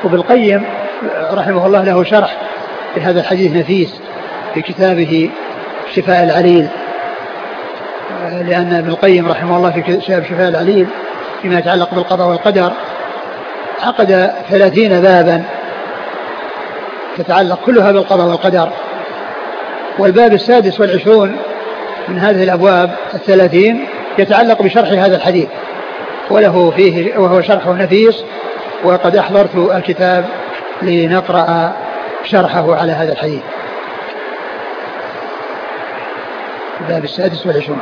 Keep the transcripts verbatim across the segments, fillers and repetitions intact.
وابن القيم رحمه الله له شرح لهذا الحديث نفيس في كتابه شفاء العليل، لأن ابن القيم رحمه الله في كتاب شفاء العليل فيما يتعلق بالقضاء والقدر عقد ثلاثين بابا تتعلق كلها بالقضاء والقدر، والباب السادس والعشرون من هذه الأبواب الثلاثين يتعلق بشرح هذا الحديث، وله فيه وهو شرحه نفيس، وقد أحضرت الكتاب لنقرأ شرحه على هذا الحديث. الباب السادس والعشرون.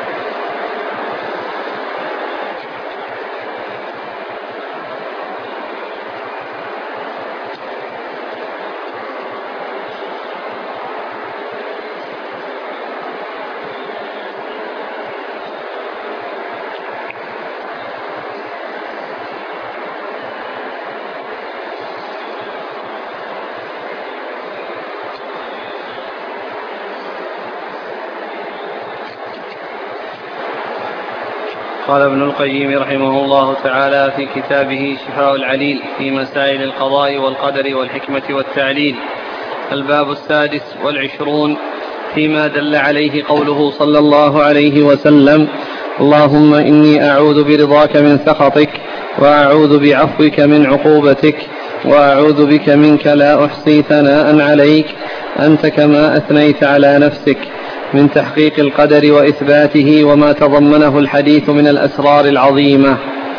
قال ابن القيم رحمه الله تعالى في كتابه شفاء العليل في مسائل القضاء والقدر والحكمة والتعليل: الباب السادس والعشرون فيما دل عليه قوله صلى الله عليه وسلم: اللهم إني أعوذ برضاك من سخطك، وأعوذ بعفوك من عقوبتك، وأعوذ بك منك لا أحصي ثناء عليك أنت كما أثنيت على نفسك، من تحقيق القدر وإثباته وما تضمنه الحديث من الأسرار العظيمة.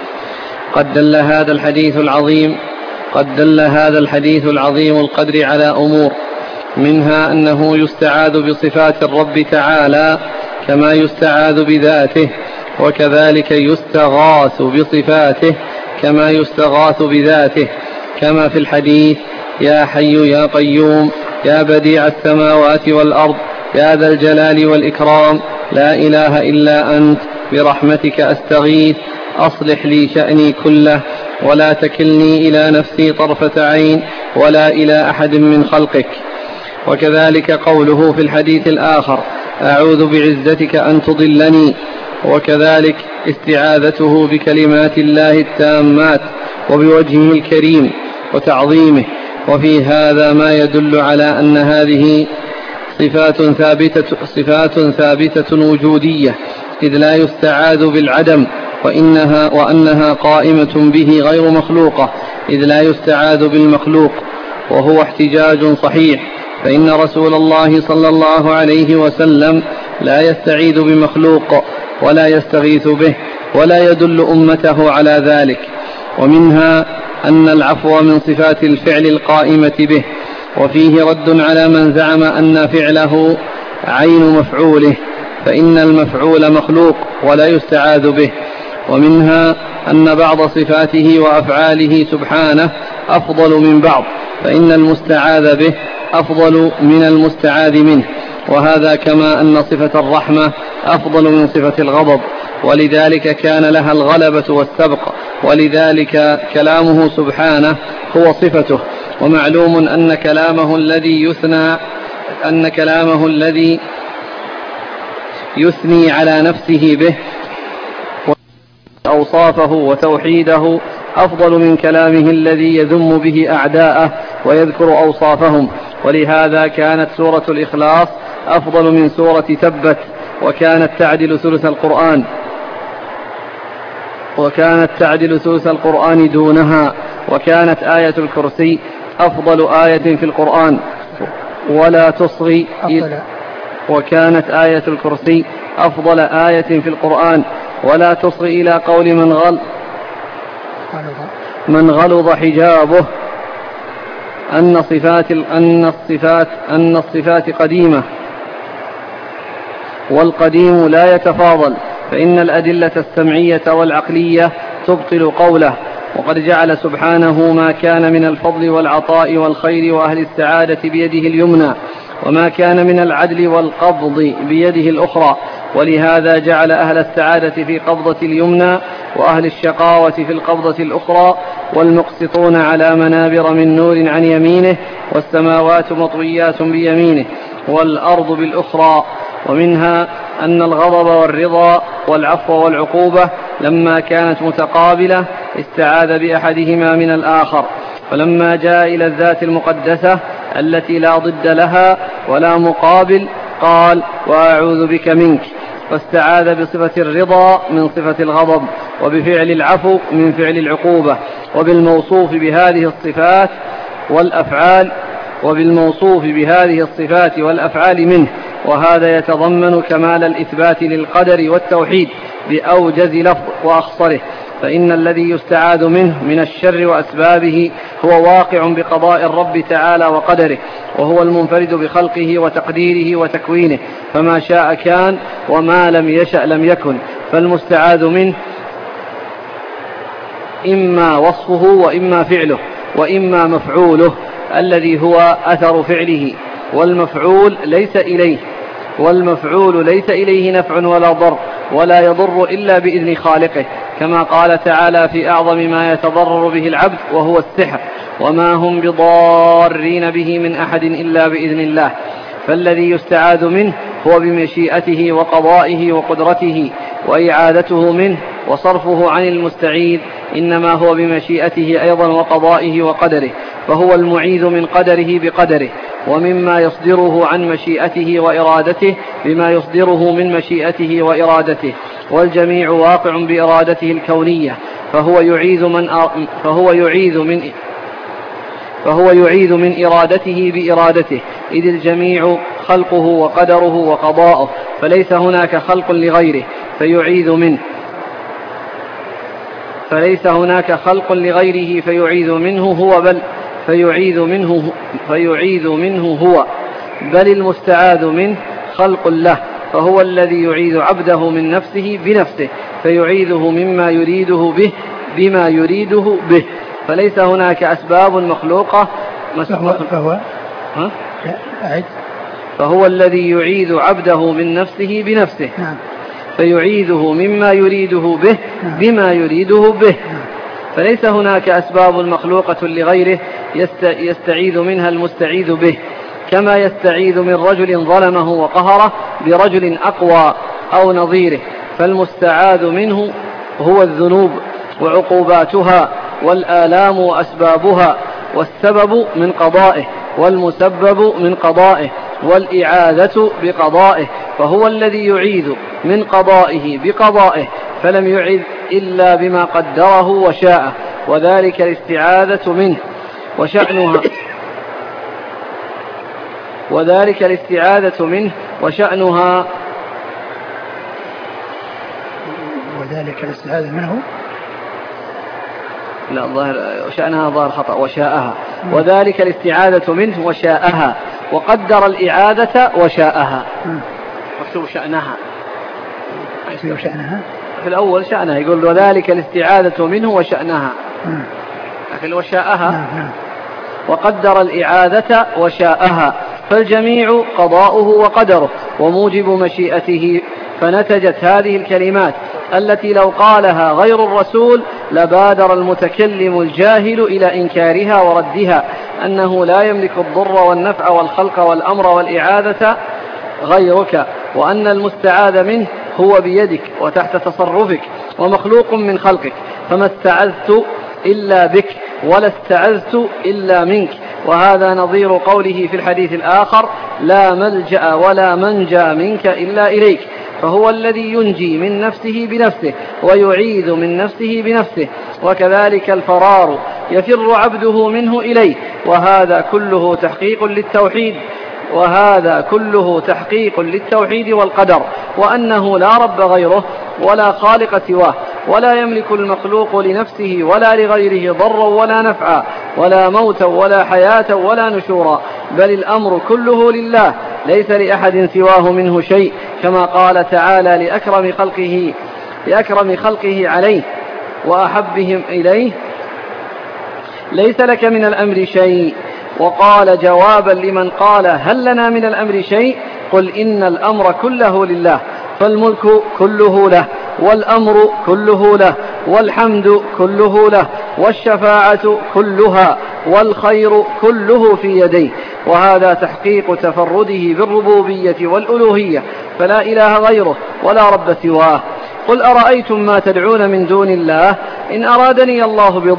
قد دل هذا الحديث العظيم قد دل هذا الحديث العظيم القدر على أمور، منها أنه يستعاذ بصفات الرب تعالى كما يستعاذ بذاته، وكذلك يستغاث بصفاته كما يستغاث بذاته، كما في الحديث: يا حي يا قيوم يا بديع السماوات والأرض يا ذا الجلال والإكرام لا إله إلا أنت برحمتك أستغيث أصلح لي شأني كله ولا تكلني إلى نفسي طرفة عين ولا إلى أحد من خلقك. وكذلك قوله في الحديث الآخر: أعوذ بعزتك أن تضلني. وكذلك استعاذته بكلمات الله التامات وبوجهه الكريم وتعظيمه. وفي هذا ما يدل على أن هذه صفات ثابتة, صفات ثابتة وجودية، إذ لا يستعاذ بالعدم، وإنها وأنها قائمة به غير مخلوقة، إذ لا يستعاذ بالمخلوق، وهو احتجاج صحيح، فإن رسول الله صلى الله عليه وسلم لا يستعيذ بمخلوق ولا يستغيث به، ولا يدل أمته على ذلك. ومنها أن العفو من صفات الفعل القائمة به، وفيه رد على من زعم أن فعله عين مفعوله، فإن المفعول مخلوق ولا يستعاذ به. ومنها أن بعض صفاته وأفعاله سبحانه أفضل من بعض، فإن المستعاذ به أفضل من المستعاذ منه، وهذا كما أن صفة الرحمة أفضل من صفة الغضب، ولذلك كان لها الغلبة والسبق، ولذلك كلامه سبحانه هو صفته. ومعلوم أن كلامه الذي يثنى أن كلامه الذي يثني على نفسه به أوصافه وتوحيده أفضل من كلامه الذي يذم به أعداءه ويذكر أوصافهم. ولهذا كانت سورة الإخلاص أفضل من سورة تبت، وكانت تعدل ثلث القرآن وكانت تعدل ثلث القرآن دونها. وكانت آية الكرسي أفضل آية في القرآن ولا تصغي وكانت آية الكرسي أفضل آية في القرآن ولا تصغي إلى قول من غل من غلظ حجابه أن صفات أن الصفات أن الصفات قديمة، والقديم لا يتفاضل، فإن الأدلة السمعية والعقلية تبطل قوله. وقد جعل سبحانه ما كان من الفضل والعطاء والخير وأهل السعادة بيده اليمنى، وما كان من العدل والقبض بيده الأخرى، ولهذا جعل أهل السعادة في قبضة اليمنى وأهل الشقاوة في القبضة الأخرى، والمقسطون على منابر من نور عن يمينه، والسماوات مطويات بيمينه والأرض بالأخرى. ومنها أن الغضب والرضا والعفو والعقوبة لما كانت متقابلة استعاذ بأحدهما من الآخر، فلما جاء إلى الذات المقدسة التي لا ضد لها ولا مقابل قال وأعوذ بك منك، فاستعاذ بصفة الرضا من صفة الغضب، وبفعل العفو من فعل العقوبة، وبالموصوف بهذه الصفات والأفعال وبالموصوف بهذه الصفات والأفعال منه. وهذا يتضمن كمال الإثبات للقدر والتوحيد بأوجز لفظ وأخصره، فإن الذي يستعاذ منه من الشر وأسبابه هو واقع بقضاء الرب تعالى وقدره، وهو المنفرد بخلقه وتقديره وتكوينه، فما شاء كان وما لم يشأ لم يكن. فالمستعاذ منه إما وصفه وإما فعله وإما مفعوله الذي هو أثر فعله، والمفعول ليس إليه والمفعول ليس إليه نفع ولا ضر ولا يضر إلا بإذن خالقه، كما قال تعالى في أعظم ما يتضرر به العبد وهو السحر، وما هم بضارين به من أحد إلا بإذن الله. فالذي يستعاذ منه هو بمشيئته وقضائه وقدرته، وإعادته منه وصرفه عن المستعيذ إنما هو بمشيئته أيضا وقضائه وقدره، فهو المعيذ من قدره بقدره، ومما يصدره عن مشيئته وإرادته بما يصدره من مشيئته وإرادته، والجميع واقع بإرادته الكونية، فهو يعيذ من فهو يعيذ من فهو يعيذ من إرادته بإرادته، إذ الجميع خلقه وقدره وقضاؤه، فليس هناك خلق لغيره فيعيذ منه فليس هناك خلق لغيره فيعيذ منه هو بل فيعيذ منه فيعيذ منه هو بل المستعاذ منه خلق له، فهو الذي يعيذ عبده من نفسه بنفسه فيعيذه مما يريده به بما يريده به، فليس هناك أسباب مخلوقة فهو, فهو, ها؟ أعد. فهو الذي يعيذ عبده من نفسه بنفسه نعم. فيعيذه مما يريده به نعم. بما يريده به، نعم. فليس هناك أسباب مخلوقة لغيره يستعيذ منها المستعيذ به، كما يستعيذ من رجل ظلمه وقهره برجل أقوى أو نظيره. فالمستعاذ منه هو الذنوب وعقوباتها والآلام وأسبابها، والسبب من قضائه والمسبب من قضائه والإعاذة بقضائه، فهو الذي يعيذ من قضائه بقضائه، فلم يعذ إلا بما قدره وشاءه، وذلك الاستعاذة منه وشأنها وذلك الاستعاذة منه وشأنها وذلك الاستعاذة منه لا ظاهر شأنها ظاهر خطأ وشاءها، وذلك الاستعاذة منه وشاءها، وقدر الإعادة وشاءها. مكتوب شأنها في شأنها في الأول شأنها، يقول وذلك الاستعاذة منه وشأنها، لكن وشاءها وقدر الإعادة وشاءها، فالجميع قضاؤه وقدره وموجب مشيئته. فنتجت هذه الكلمات التي لو قالها غير الرسول لبادر المتكلم الجاهل إلى إنكارها وردها، أنه لا يملك الضر والنفع والخلق والأمر والإعادة غيرك، وأن المستعاذ منه هو بيدك وتحت تصرفك ومخلوق من خلقك، فما استعذت إلا بك ولا استعذت إلا منك. وهذا نظير قوله في الحديث الآخر لا ملجأ ولا منجى منك إلا إليك، فهو الذي ينجي من نفسه بنفسه ويعيذ من نفسه بنفسه، وكذلك الفرار يفر عبده منه إليه. وهذا كله تحقيق للتوحيد وهذا كله تحقيق للتوحيد والقدر، وأنه لا رب غيره ولا خالق سواه، ولا يملك المخلوق لنفسه ولا لغيره ضرا ولا نفعا ولا موتا ولا حياة ولا نشورا، بل الأمر كله لله ليس لأحد سواه منه شيء، كما قال تعالى لأكرم خلقه لأكرم خلقه عليه وأحبهم إليه ليس لك من الأمر شيء. وقال جوابا لمن قال هل لنا من الأمر شيء قل إن الأمر كله لله، فالملك كله له والأمر كله له والحمد كله له والشفاعة كلها والخير كله في يديه. وهذا تحقيق تفرده بالربوبية والألوهية، فلا إله غيره ولا رب سواه. قل أرأيتم ما تدعون من دون الله إن أرادني الله بضر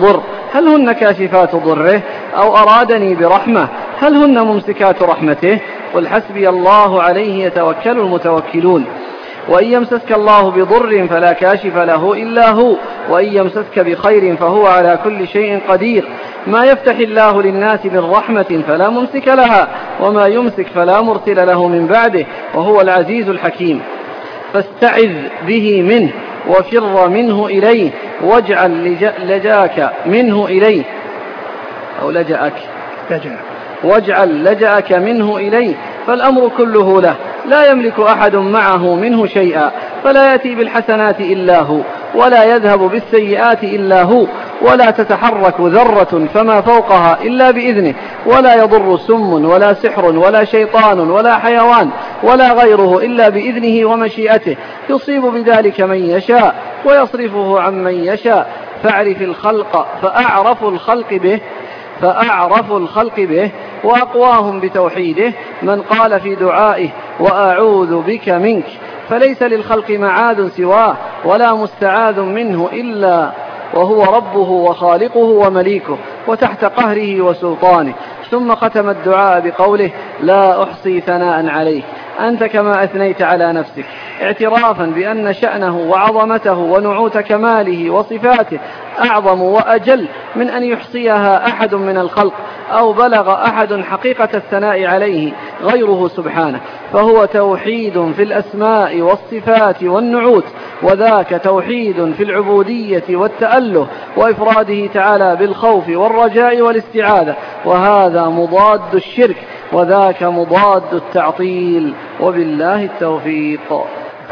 هل هن كاشفات ضره أو أرادني برحمة هل هن ممسكات رحمته؟ قل حسبي الله عليه يتوكل المتوكلون. وإن يمسسك الله بضر فلا كاشف له إلا هو وإن يمسسك بخير فهو على كل شيء قدير. ما يفتح الله للناس من رحمة فلا ممسك لها وما يمسك فلا مرسل له من بعده وهو العزيز الحكيم. فاستعذ به منه وفر منه إليه واجعل لجاك منه إليه أو لجأك واجعل لجأك منه إليه فالأمر كله له لا يملك أحد معه منه شيئا فلا يأتي بالحسنات إلا هو ولا يذهب بالسيئات إلا هو ولا تتحرك ذرة فما فوقها إلا بإذنه ولا يضر سم ولا سحر ولا شيطان ولا حيوان ولا غيره إلا بإذنه ومشيئته يصيب بذلك من يشاء ويصرفه عن من يشاء. فاعرف الخلق فأعرف الخلق به فأعرف الخلق به وأقواهم بتوحيده من قال في دعائه وأعوذ بك منك فليس للخلق معاذ سواه ولا مستعاذ منه إلا وهو ربه وخالقه ومليكه وتحت قهره وسلطانه. ثم ختم الدعاء بقوله لا أحصي ثناء عليك أنت كما أثنيت على نفسك اعترافا بأن شأنه وعظمته ونعوت كماله وصفاته أعظم وأجل من أن يحصيها أحد من الخلق أو بلغ أحد حقيقة الثناء عليه غيره سبحانه. فهو توحيد في الأسماء والصفات والنعوت وذاك توحيد في العبودية والتأله وإفراده تعالى بالخوف والرجاء والاستعاذة وهذا مضاد الشرك وذاك مضاد التعطيل وبالله التوفيق.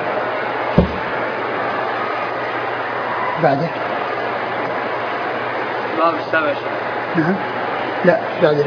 بعده باب السبع. نعم لا بعده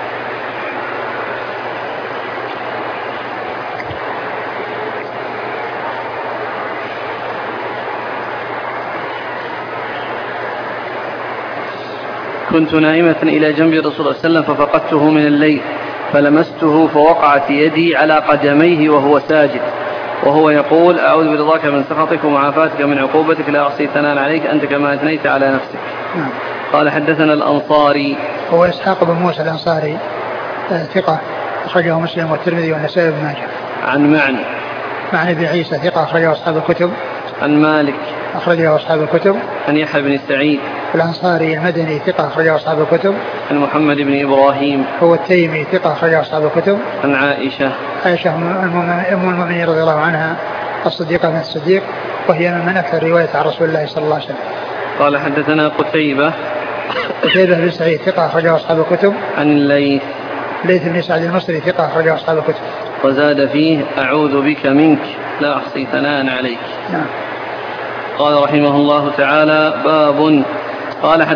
كنت نائمة إلى جنب رسول الله صلى الله عليه وسلم ففقدته من الليل فلمسته فوقعت يدي على قدميه وهو ساجد وهو يقول أعوذ برضاك من سخطك ومعافاتك من عقوبتك لا أحصي ثناء عليك أنت كما أثنيت على نفسك. نعم. قال حدثنا الأنصاري هو إسحاق بن موسى الأنصاري ثقة أخرجه مسلم والترمذي والنسائي بن ماجه. عن معن معن بن عيسى ثقة أخرجه أصحاب الكتب. عن مالك أخرجه أصحاب الكتب. عن يحيى بن سعيد الأنصاري المدني ثقة أخرجه أصحاب الكتب. عن محمد بن إبراهيم هو التيمي ثقة أخرجه أصحاب الكتب. عن عائشة عائشة أم المؤمنين رضي الله عنها الصديقة من الصديق وهي من أكثر رواية عن رسول الله صلى الله عليه وسلم. قال حدثنا قتيبة قتيبة بن سعيد ثقة أخرجه أصحاب الكتب. عن الليث ليث بن سعد المصري ثقة أخرجه أصحاب الكتب. وزاد فيه أعوذ بك منك لا أحصي ثناء عليك. نعم. قال رحمه الله تعالى باب قال